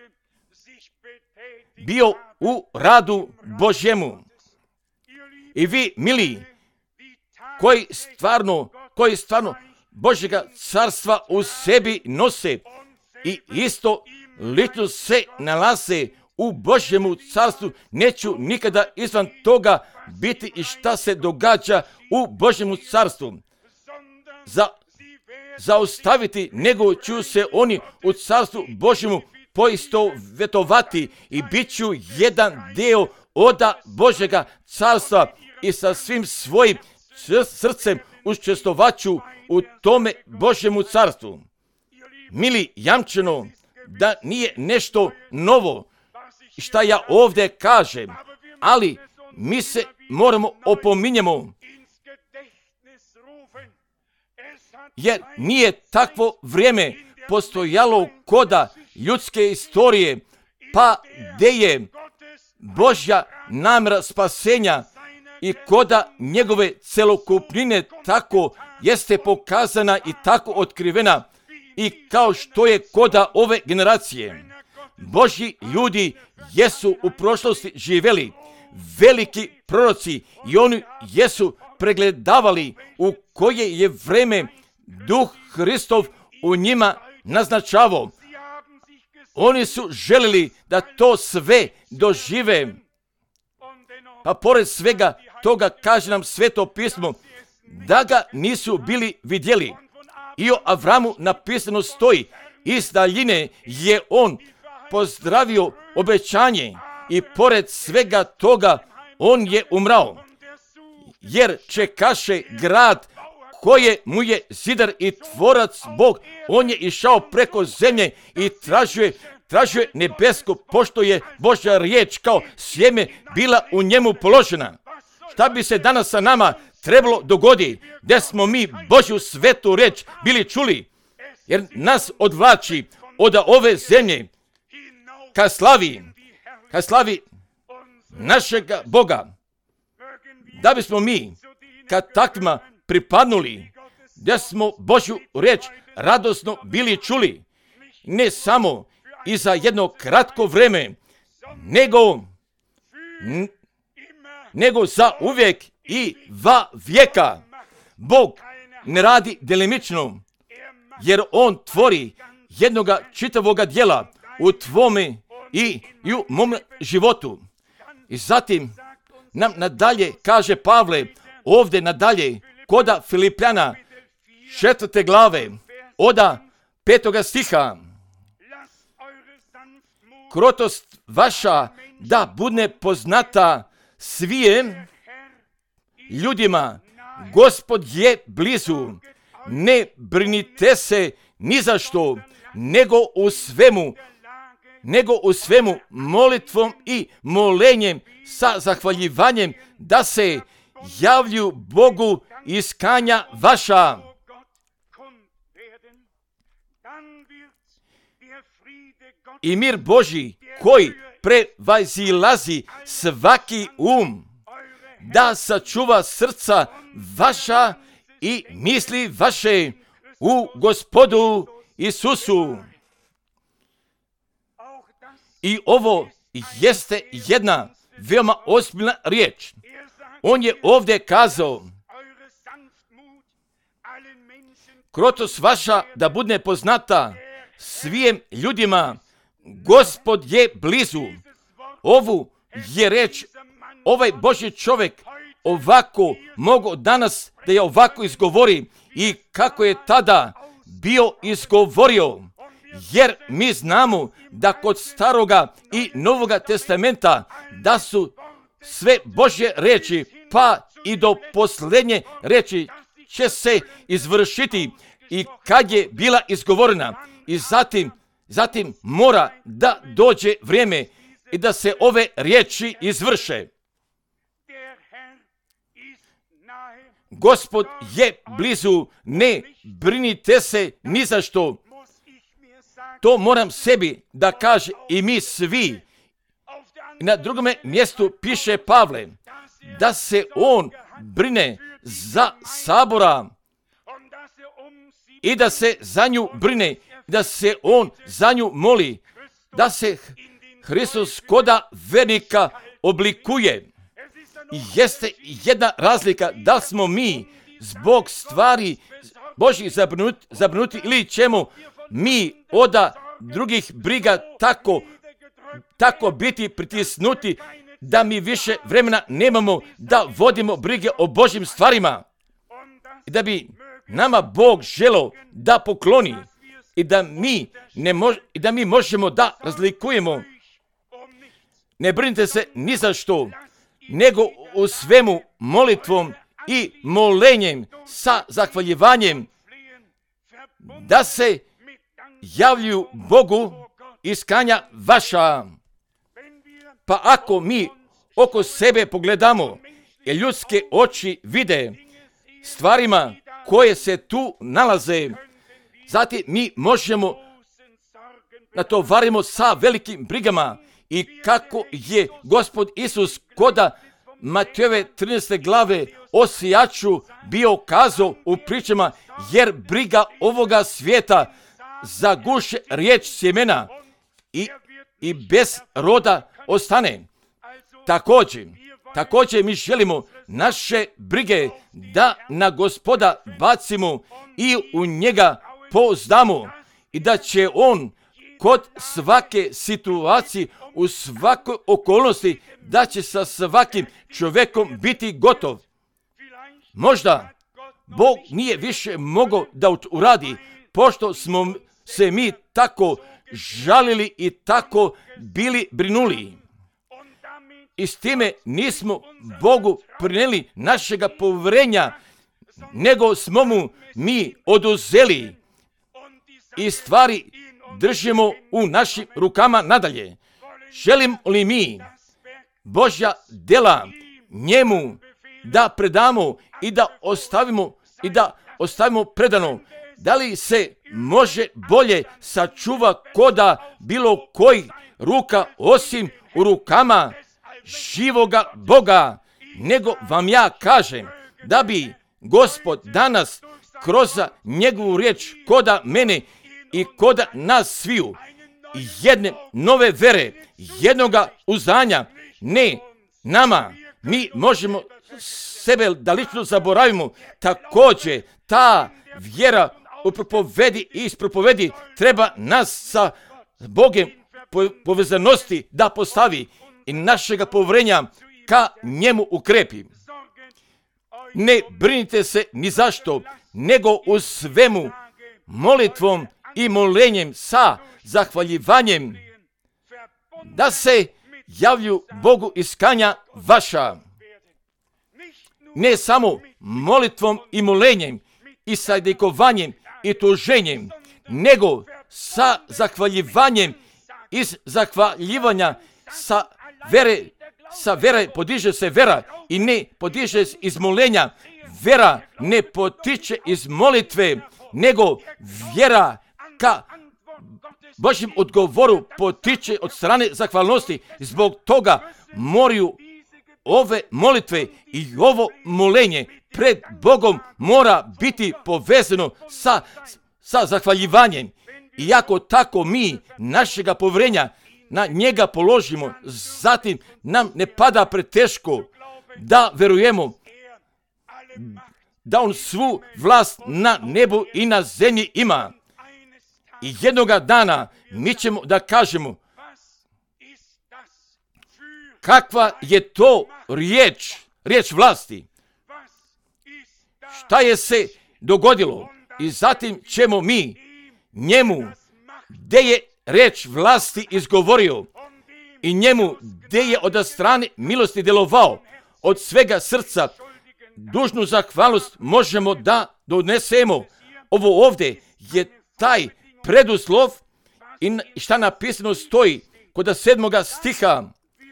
bio u radu Božjemu. I vi, mili, koji stvarno, koji stvarno Božjega carstva u sebi nose i isto lično se nalaze u Božjemu carstvu, neću nikada izvan toga biti i šta se događa u Božjemu carstvu. Za, zaustaviti, nego ću se oni u carstvu Božjemu poistovjetovati i bit ću jedan dio oda Božjega carstva i sa svim svojim srcem učestvovaću u tome Božjemu carstvu. Mili, jamčeno da nije nešto novo šta ja ovdje kažem, ali mi se moramo opominjemo, jer nije takvo vrijeme postojalo koda ljudske istorije, pa gdje je Božja namjera spasenja i koda njegove celokupnine tako jeste pokazana i tako otkrivena, i kao što je koda ove generacije. Božji ljudi jesu u prošlosti živjeli, veliki proroci, i oni jesu pregledavali u koje je vreme Duh Hristov u njima naznačavao. Oni su želili da to sve dožive. Pa pored svega toga kaže nam Sveto pismo da ga nisu bili vidjeli. I o Avramu napisano stoji, iz daljine je on pozdravio obećanje i pored svega toga on je umrao. Jer čekaše grad koje mu je zidar i tvorac Bog, on je išao preko zemlje i tražio, tražio nebesko, pošto je Božja riječ kao sjeme bila u njemu položena. Šta bi se danas sa nama trebalo dogoditi, gdje smo mi Božju svetu riječ bili čuli, jer nas odvlači od ove zemlje ka slavi, ka slavi našega Boga, da bismo mi kad takvima pripadnuli, gdje smo Božju riječ radosno bili čuli, ne samo i za jedno kratko vrijeme, nego, n- nego za uvijek i va vijeka. Bog ne radi delimično, jer on tvori jednoga čitavoga djela u tvome i, i u mom životu. I zatim nam nadalje kaže Pavle, ovdje nadalje koda Filipljana, četvrte glave, oda petoga stiha. Krotost vaša da bude poznata svijem ljudima. Gospod je blizu. Ne brinite se ni za što, nego u svemu, nego u svemu molitvom i molenjem sa zahvaljivanjem da se javlju Bogu iskanja vaša. I mir Božji koji prevazilazi svaki um, da sačuva srca vaša i misli vaše u Gospodu Isusu. I ovo jeste jedna veoma ozbiljna riječ. On je ovdje kazao, krotost vaša da bude poznata svim ljudima, Gospod je blizu. Ovu je reč, ovaj Božji čovjek ovako mogu danas da je ovako izgovori i kako je tada bio izgovorio. Jer mi znamo da kod Staroga i Novoga testamenta da su sve Božje reči pa i do posljednje reči će se izvršiti i kad je bila izgovorena i zatim, zatim mora da dođe vrijeme i da se ove riječi izvrše. Gospod je blizu, ne brinite se ni za što. To moram sebi da kaže i mi svi. I na drugome mjestu piše Pavle da se on brine za sabora i da se za nju brine, da se on za nju moli, da se Hristos koda vernika oblikuje. I jeste jedna razlika da smo mi zbog stvari Božjih zabrinuti, zabrinuti ili ćemo mi oda drugih briga tako, tako biti pritisnuti da mi više vremena nemamo da vodimo brige o Božjim stvarima. I da bi nama Bog želeo da pokloni i da mi, ne mož, i da mi možemo da razlikujemo. Ne brinite se ni za što, nego u svemu molitvom i molenjem sa zahvaljivanjem da se javljuju Bogu iskanja vaša. Pa ako mi oko sebe pogledamo i ljudske oči vide stvarima koje se tu nalaze, zatim mi možemo natovarimo sa velikim brigama i kako je Gospod Isus koda Matejove trinaeste glave o sijaču bio kazao u pričama, jer briga ovoga svijeta zaguše riječ sjemena i, i bez roda ostane. Također, također mi želimo naše brige da na Gospoda bacimo i u njega pouzdamo i da će on kod svake situacije, u svakoj okolnosti, da će sa svakim čovjekom biti gotov. Možda Bog nije više mogao da uradi, pošto smo se mi tako žalili i tako bili brinuli. I s time nismo Bogu prinijeli našega povjerenja, nego smo mu mi oduzeli i stvari držimo u našim rukama nadalje. Želim li mi Božja djela njemu da predamo i da ostavimo i da ostavimo predano? Da li se može bolje sačuva koda bilo koji ruka osim u rukama živoga Boga, nego vam ja kažem da bi Gospod danas kroz njegovu riječ koda mene i koda nas sviju jedne nove vere, jednoga uzdanja, ne nama, mi možemo sebe da lično zaboravimo. Također ta vjera u propovedi i iz propovedi treba nas sa Bogom povezanosti da postavi i našega povjerenja ka njemu ukrepi. Ne brinite se ni zašto, nego u svemu molitvom i molenjem sa zahvaljivanjem, da se javlju Bogu iskanja vaša. Ne samo molitvom i molenjem i sajdikovanjem i tuženjem, nego sa zahvaljivanjem, iz zahvaljivanja sa vere, sa vere podiže se vera i ne podiže se iz molenja. Vera ne potiče iz molitve, nego vjera ka Božjem odgovoru potiče od strane zahvalnosti. Zbog toga moraju ove molitve i ovo molenje pred Bogom mora biti povezano sa, sa zahvaljivanjem. I ako tako mi našega povjerenja na njega položimo, zatim nam ne pada preteško da verujemo da on svu vlast na nebu i na zemlji ima. I jednoga dana mi ćemo da kažemo kakva je to riječ, riječ vlasti. Šta je se dogodilo? I zatim ćemo mi njemu, gdje je riječ vlasti izgovorio, i njemu, gdje je od strane milosti djelovao, od svega srca, dužnu zahvalnost možemo da donesemo. Ovo ovdje je taj preduslov i šta napisano stoji kod sedmoga stiha.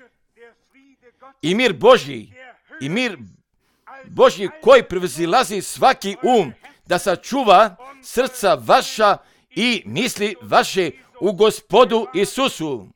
I mir Božji, i mir Božji koji prevazilazi svaki um, da sačuva srca vaša i misli vaše u Gospodu Isusu.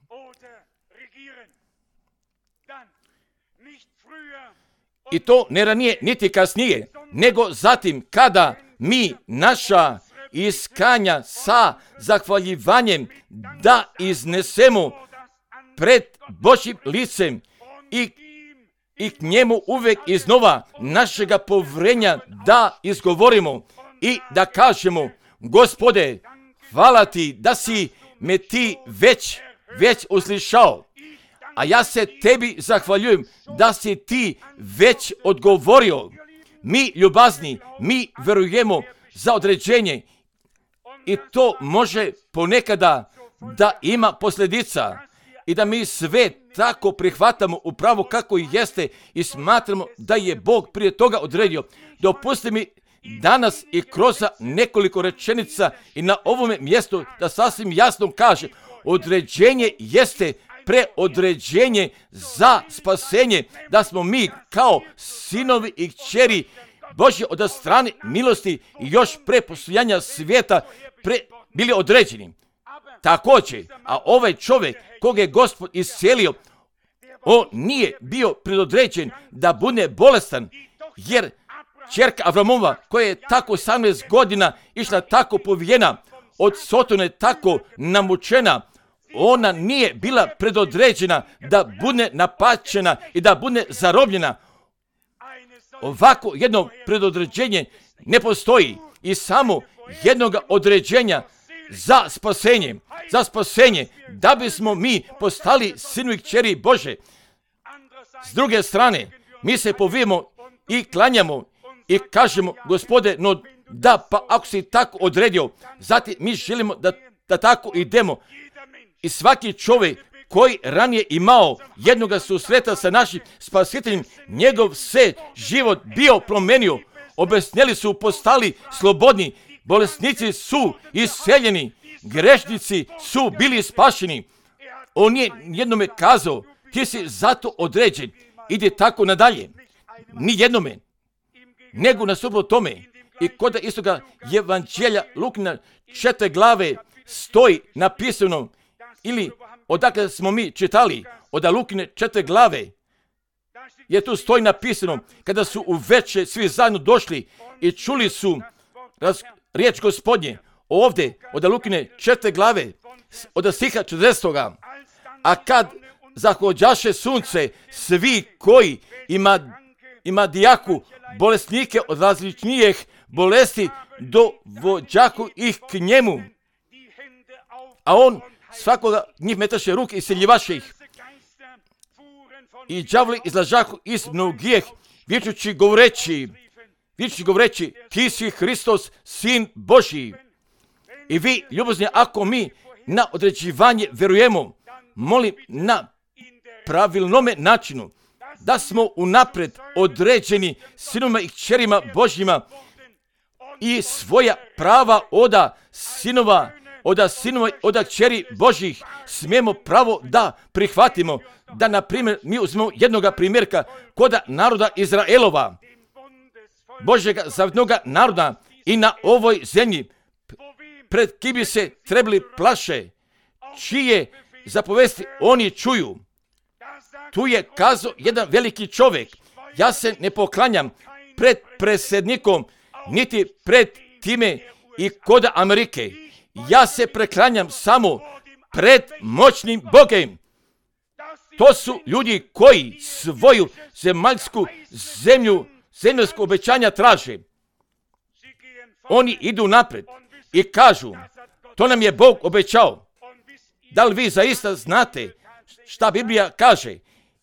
I to ne ranije niti kasnije, nego zatim kada mi naša iskanja sa zahvaljivanjem da iznesemo pred Božjim licem i, i k njemu uvek iznova našega povjerenja da izgovorimo i da kažemo: Gospode, hvala ti da si me ti već, već uslišao, a ja se tebi zahvaljujem da si ti već odgovorio. Mi ljubazni, mi verujemo za određenje i to može ponekada da ima posljedica i da mi sve tako prihvatamo upravo kako i jeste i smatramo da je Bog prije toga odredio. Dopusti mi danas i kroz nekoliko rečenica i na ovome mjestu da sasvim jasno kažem: određenje jeste preodređenje za spasenje, da smo mi kao sinovi i kćeri Božje od strane milosti i još pre postojanja svijeta pre, bili određeni. Također, a ovaj čovjek kog je Gospod iscelio, on nije bio predodređen da bude bolestan, jer ćerka Avramova, koja je tako osamnaest godina išla tako povijena, od Sotone tako namučena, ona nije bila predodređena da bude napačena i da bude zarobljena. Ovako jedno predodređenje ne postoji i samo jednog određenja za spasenje, za spasenje, da bismo mi postali sinovi i kćeri Bože. S druge strane, mi se povijemo i klanjamo i kažemo: Gospode, no da, pa ako si tako odredio, zatim mi želimo da, da tako idemo. I svaki čovjek koji ranije imao jednoga susreta sa našim spasiteljem, njegov se život bio promenio. Obesnjeli su postali slobodni, bolesnici su isceljeni, grešnici su bili spašeni. On je jednome kazao: ti si zato određen, ide tako nadalje. Ni jednome, nego nasuprot tome. I kod istoga evanđelja Lukina četiri glave stoji napisano, ili odakle smo mi čitali, od Lukine četiri glave, je tu stoji napisano: kada su uveče svi zajedno došli i čuli su raz, riječ Gospodnje. Ovdje od Lukine četiri glave, od stiha četrdesetog. A kad zahođaše sunce, svi koji ima, ima dijaku bolesnike od različnijih bolesti dovođaku ih k njemu, a on svakoga njih metaše ruke i seljivaše ih. I đavoli izlažahu iz mnogih, vičući, govoreći, vični govoreći, ti si Hristos, Sin Božji. I vi, ljubazni, ako mi na određivanje vjerujemo, molim na pravilnome načinu, da smo unapred određeni sinovima i kćerima Božjima i svoja prava oda sinova, oda sinova, oda kćeri Božjih smijemo pravo da prihvatimo, da na primjer mi uzmemo jednoga primjerka koda naroda Izraelova, Božjega zavetnoga naroda i na ovoj zemlji, pred kim bi se trebali plaše, čije zapovesti oni čuju. Tu je kazao jedan veliki čovjek, ja se ne poklanjam pred predsjednikom, niti pred time i kod Amerike. Ja se preklanjam samo pred moćnim Bogem. To su ljudi koji svoju zemaljsku zemlju, zemaljsko obećanja traže. Oni idu napred i kažu, to nam je Bog obećao. Da li vi zaista znate šta Biblija kaže?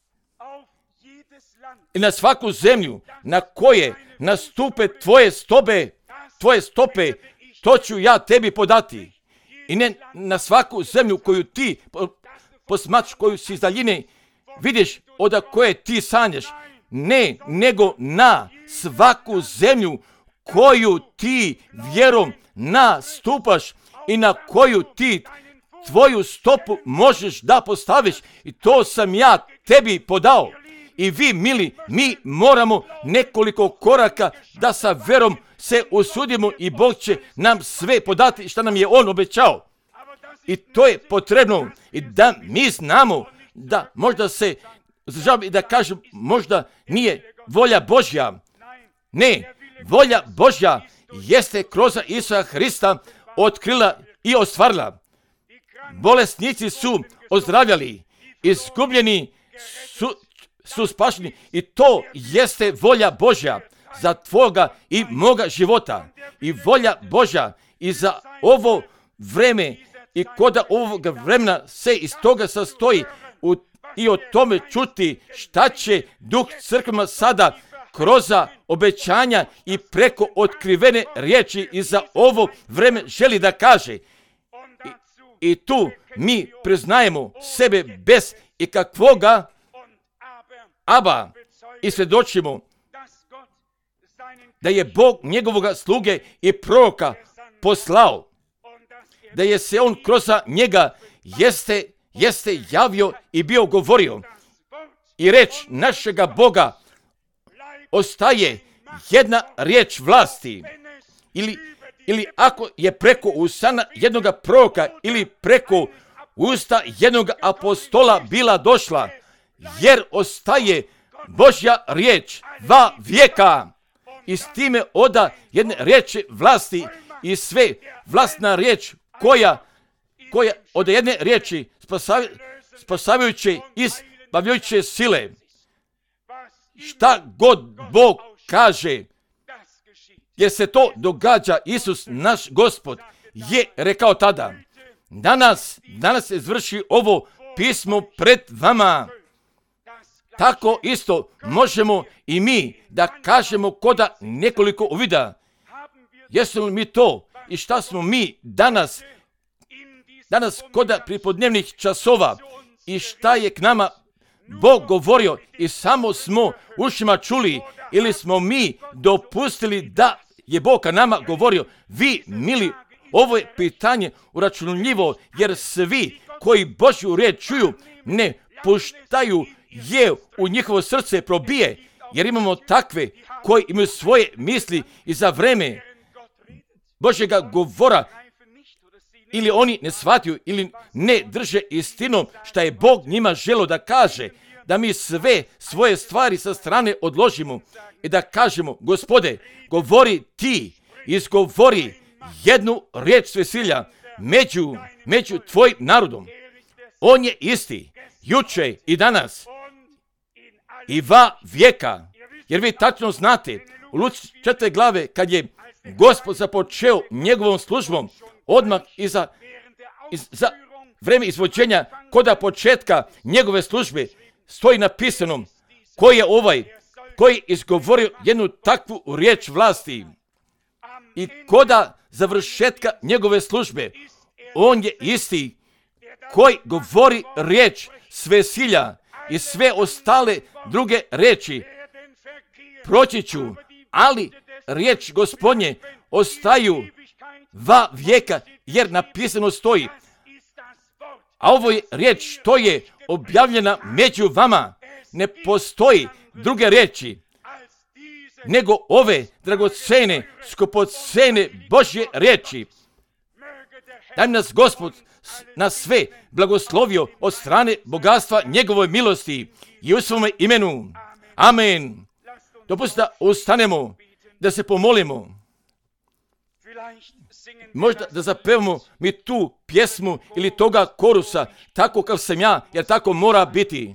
I na svaku zemlju na koje nastupe tvoje stope, tvoje stope, to ću ja tebi podati. I ne na svaku zemlju koju ti posmatraš, koju si iz daljine vidiš od koje ti sanjaš. Ne, nego na svaku zemlju koju ti vjerom nastupaš i na koju ti tvoju stopu možeš da postaviš. I to sam ja tebi podao. I vi, mili, mi moramo nekoliko koraka da sa verom se usudimo i Bog će nam sve podati što nam je On obećao. I to je potrebno i da mi znamo da možda se zdržavamo i da kažem možda nije volja Božja. Ne, volja Božja jeste kroz Isusa Hrista otkrila i ostvarila. Bolesnici su ozdravljali, izgubljeni su su spašeni i to jeste volja Božja za tvoga i moga života. I volja Božja i za ovo vreme i koda ovog vremena se iz toga sastoji u, i o tome čuti šta će Duh crkvama sada kroz obećanja i preko otkrivene riječi i za ovo vreme želi da kaže. I, i tu mi priznajemo sebe bez ikakvoga aba i svjedočimo da je Bog njegovoga sluge i proroka poslao, da je se on kroz njega jeste, jeste javio i bio govorio. I reč našega Boga ostaje jedna riječ vlasti. Ili, ili ako je preko usta jednoga proroka ili preko usta jednog apostola bila došla, jer ostaje Božja riječ va vijeka. I s time oda jedne riječi vlasti i sve vlastna riječ koja, koja od jedne riječi spasavajuće iz bavljajuće sile. Šta god Bog kaže, jer se to događa, Isus naš Gospod je rekao tada. Danas, danas se izvrši ovo pismo pred vama. Tako isto možemo i mi da kažemo koda nekoliko uvida. Jesu li mi to i šta smo mi danas, danas koda pripodnevnih časova i šta je k nama Bog govorio i samo smo ušima čuli ili smo mi dopustili da je Bog ka nama govorio. Vi, mili, ovo je pitanje uračunljivo jer svi koji Božju riječ čuju ne puštaju je u njihovo srce probije, jer imamo takve koji imaju svoje misli i za vreme Božjega govora ili oni ne shvataju ili ne drže istinom šta je Bog njima želio da kaže, da mi sve svoje stvari sa strane odložimo i da kažemo, Gospode, govori ti, izgovori jednu riječ svesilja među, među tvojim narodom. On je isti, juče i danas i va vijeka. Jer vi tačno znate, u Luci četvrte glave, kad je Gospod započeo njegovom službom, odmah iza, iz, za vreme izvođenja, koda početka njegove službe, stoji napisano, ko je ovaj, koji izgovorio jednu takvu riječ vlasti i koda završetka njegove službe, on je isti koji govori riječ sve silja i sve ostale druge riječi. Proći ću, ali riječ Gospodnje ostaju va vijeka, jer napisano stoji. A ovo je riječ što je objavljena među vama. Ne postoji druge riječi nego ove dragocene, skupocene Božje riječi. Daj nas Gospod na sve blagoslovio od strane bogatstva njegove milosti i u svome imenu. Amen. Dopustite da ustanemo, da se pomolimo. Možda da zapevamo mi tu pjesmu ili toga korusa, tako kao sam ja, jer tako mora biti.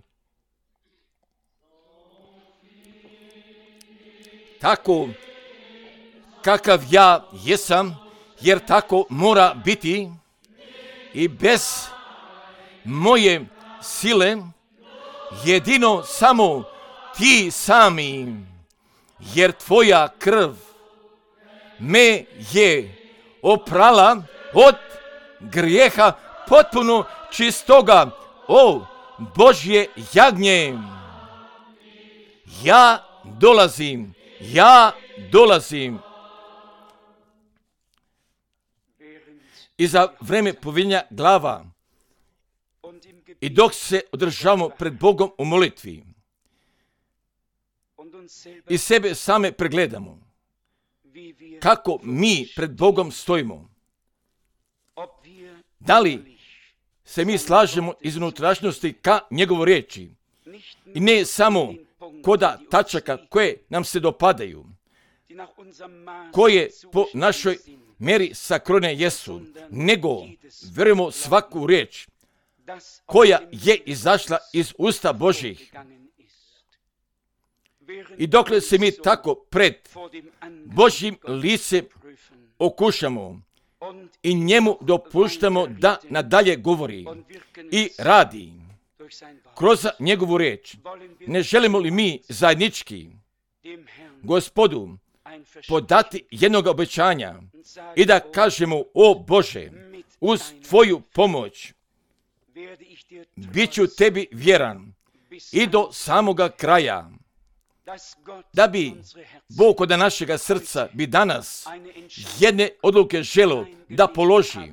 Tako kakav ja jesam, jer tako mora biti i bez moje sile, jedino samo ti sami, jer tvoja krv me je oprala od grijeha potpuno čistoga, o Božje jagnje. Ja dolazim, ja dolazim. I za vreme poviljenja glava i dok se održavamo pred Bogom u molitvi i sebe same pregledamo, kako mi pred Bogom stojimo. Da li se mi slažemo iz unutrašnjosti ka njegovo riječi i ne samo koda tačaka koje nam se dopadaju, koje po našoj meri sakrone jesu, nego vjerujemo svaku riječ koja je izašla iz usta Božjih. I dokle se mi tako pred Božjim licem okušamo i njemu dopuštamo da nadalje govori i radi kroz njegovu riječ, ne želimo li mi zajednički Gospodu podati jednog obećanja i da kažemo: o Bože, uz tvoju pomoć bit ću tebi vjeran i do samoga kraja, da bi Bog od našega srca bi danas jedne odluke želo da položi.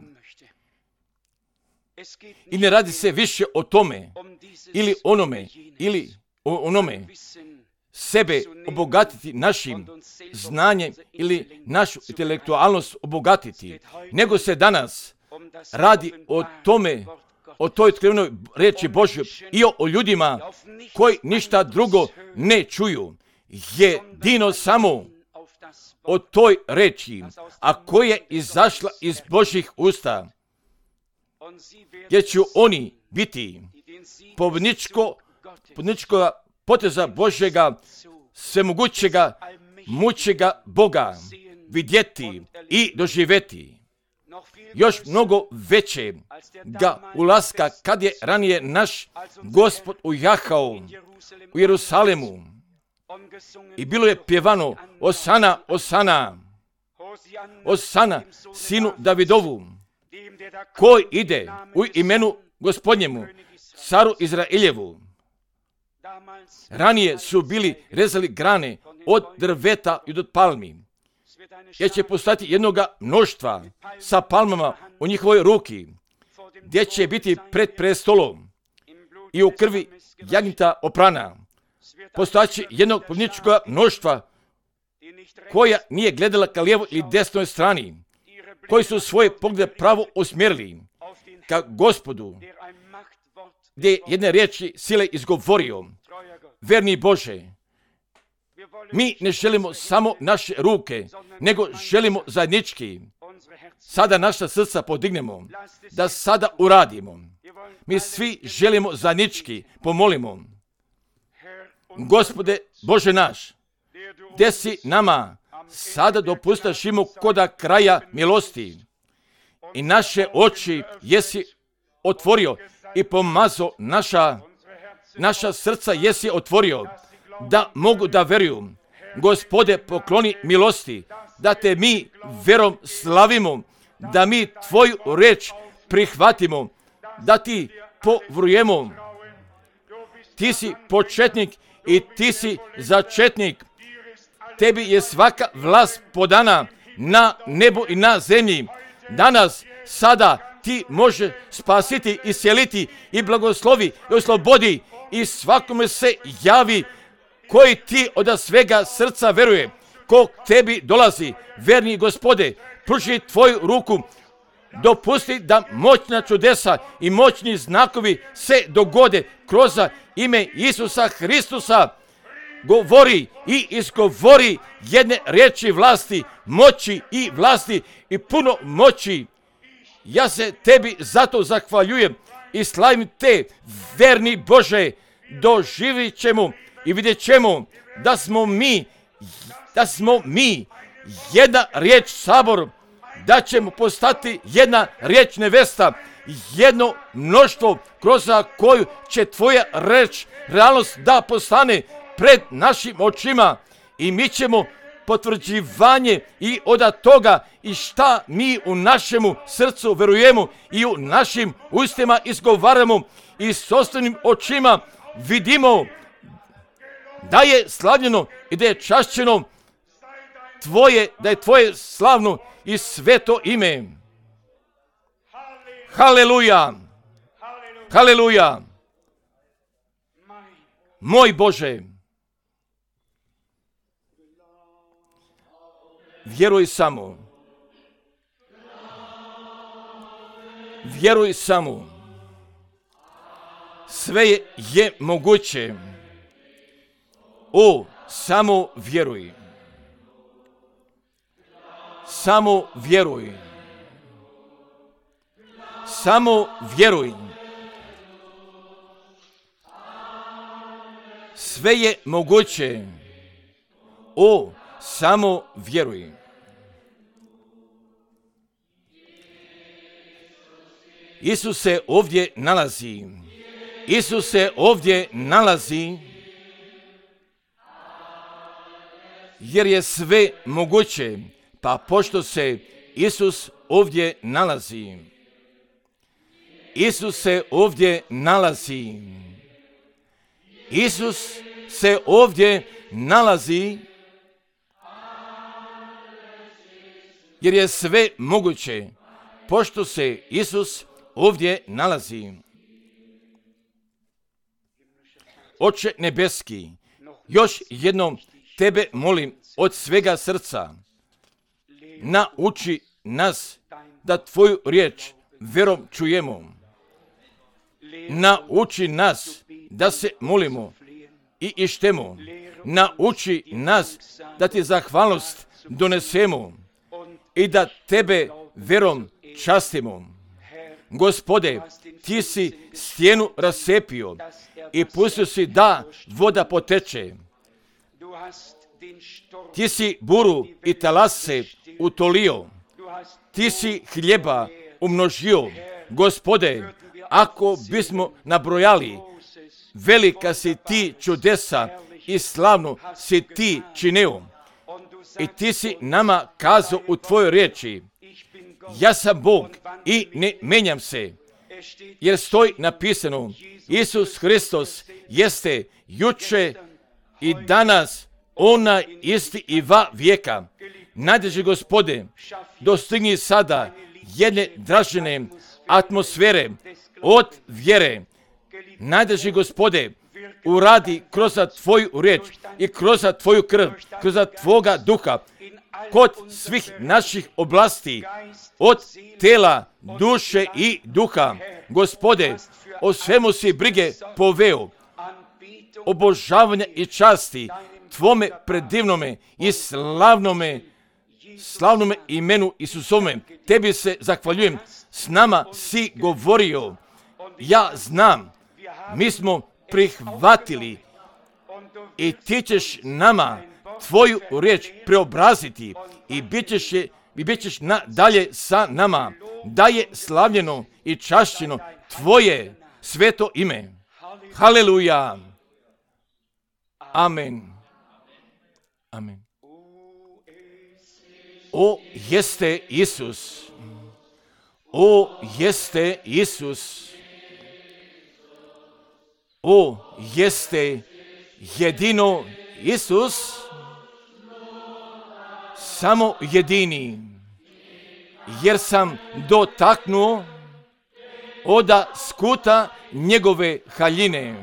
I ne radi se više o tome ili onome ili o onome sebe obogatiti našim znanjem ili našu intelektualnost obogatiti, nego se danas radi o tome, o toj otkrivenoj riječi Božjoj i o, o ljudima koji ništa drugo ne čuju, jedino samo o toj riječi, a koja je izašla iz Božjih usta, jer će oni biti pobjedničko, pobjedničkoga poteza Božjega, svemogućega, mućega Boga vidjeti i doživjeti. Još mnogo veće ga ulaska kad je ranije naš Gospod ujahao u Jerusalemu i bilo je pjevano: Osana, Osana, Osana, sinu Davidovu, koji ide u imenu Gospodnjemu, caru Izraeljevu. Ranije su bili rezali grane od drveta i od palmi, jer će postati jednoga mnoštva sa palmama u njihovoj ruki, gdje će biti pred prestolom i u krvi jagnjeta oprana. Postojaće jednog pobjedničkog mnoštva koja nije gledala ka lijevoj ili desnoj strani, koji su svoje poglede pravo usmjerili ka Gospodu, gdje je jedne riječi sile izgovorio: verni Bože, mi ne želimo samo naše ruke, nego želimo zajednički. Sada naša srca podignemo, da sada uradimo. Mi svi želimo zajednički, pomolimo: Gospode Bože naš, gdje si nama sada dopustaš imu koda kraja milosti i naše oči jesi otvorio i pomazao naša, naša srca jesi otvorio, da mogu da veruju. Gospode, pokloni milosti, da te mi verom slavimo, da mi tvoju reč prihvatimo, da ti povrujemo. Ti si početnik i ti si začetnik. Tebi je svaka vlast podana na nebu i na zemlji. Danas, sada ti može spasiti, isceliti i blagoslovi i oslobodi i svakome se javi koji ti od svega srca veruje, ko k tebi dolazi. Verni Gospode, pruži tvoju ruku, dopusti da moćna čudesa i moćni znakovi se dogode kroz ime Isusa Hristusa. Govori i izgovori jedne riječi vlasti, moći i vlasti i puno moći. Ja se tebi zato zahvaljujem i slavim te, verni Bože. Doživit ćemo i vidjet ćemo da smo mi, da smo mi jedna riječ sabor, da ćemo postati jedna riječ nevesta, jedno mnoštvo kroz koju će tvoja reč realnost da postane pred našim očima i mi ćemo potvrđivanje i od toga i šta mi u našemu srcu verujemo i u našim ustima izgovaramo i s osnovnim očima vidimo da je slavljeno i da je čašćeno tvoje, da je tvoje slavno i sveto ime. Haleluja! Haleluja! Moj Bože, vjeruj samo. Vjeruj samo. Sve je, je moguće. O, samo vjeruj. Samo vjeruj. Samo vjeruj. Sve je moguće. O, samo vjeruj. Isus se ovdje nalazi. Isus se ovdje nalazi jer je sve moguće, pa pošto se Isus ovdje nalazi. Isus se ovdje nalazi. Isus se ovdje nalazi jer je sve moguće, pošto se Isus ovdje nalazi. Oče nebeski, još jednom tebe molim od svega srca, nauči nas da tvoju riječ vjerom čujemo. Nauči nas da se molimo i ištemo. Nauči nas da ti zahvalnost donesemo i da tebe vjerom častimo. Gospode, ti si stijenu rasepio i pustio si da voda poteče. Ti si buru i talase utolio. Ti si hljeba umnožio. Gospode, ako bismo nabrojali, velika si ti čudesa i slavno si ti činio. I ti si nama kazao u tvojoj riječi, ja sam Bog i ne menjam se, jer stoji napisano, Isus Hristos jeste juče i danas ona isti i va vijeka. Najdraži Gospode, dostigni sada jedne dražene atmosfere od vjere. Najdraži Gospode, uradi kroz tvoju riječ i kroz tvoju krv, kroz tvoga duha, kod svih naših oblasti, od tela, duše i duha. Gospode, o svemu si brige poveo, obožavanja i časti tvome predivnome i slavnome, slavnome imenu Isusove. Tebi se zahvaljujem, s nama si govorio. Ja znam, mi smo prihvatili i ti ćeš nama tvoju riječ preobraziti i bit ćeš, je, i bit ćeš nadalje sa nama, da je slavljeno i čašćeno tvoje sveto ime. Haleluja. Amen. Amen. O, jeste Isus. O, jeste Isus. O, jeste jedino Isus. Samo jedini. Jer sam dotaknuo oda skuta njegove haljine.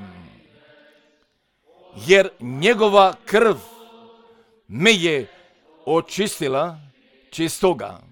Jer njegova krv me je očistila čistoga.